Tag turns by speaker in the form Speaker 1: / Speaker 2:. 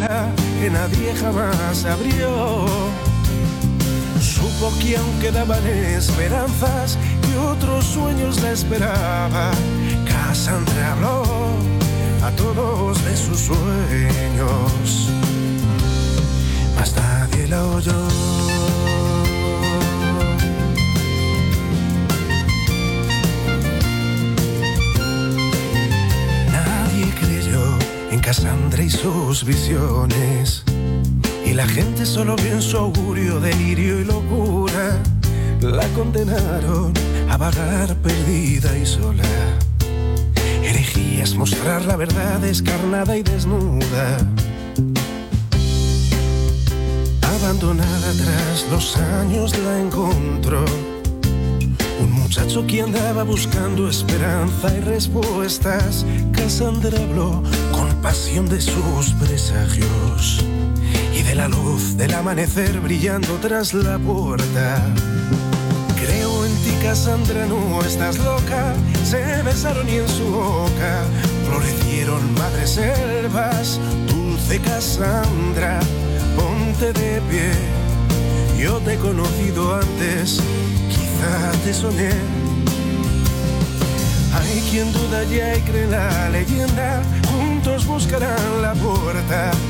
Speaker 1: sola que nadie jamás abrió. Supo que aún quedaban esperanzas y otros sueños la esperaban. Cassandra habló a todos de sus sueños, mas nadie la oyó. Nadie creyó en Cassandra y sus visiones, y la gente solo vio en su augurio delirio y locura. La condenaron a vagar perdida y sola. Herejía es mostrar la verdad descarnada y desnuda. Abandonada tras los años la encontró un muchacho que andaba buscando esperanza y respuestas. Cassandra habló con pasión de sus presagios y de la luz del amanecer brillando tras la puerta. Creo en ti, Cassandra, no estás loca. Se besaron y en su boca florecieron madres selvas. Dulce Cassandra, ponte de pie. Yo te he conocido antes, quizá te soñé. Hay quien duda ya y cree en la leyenda. Juntos buscarán la puerta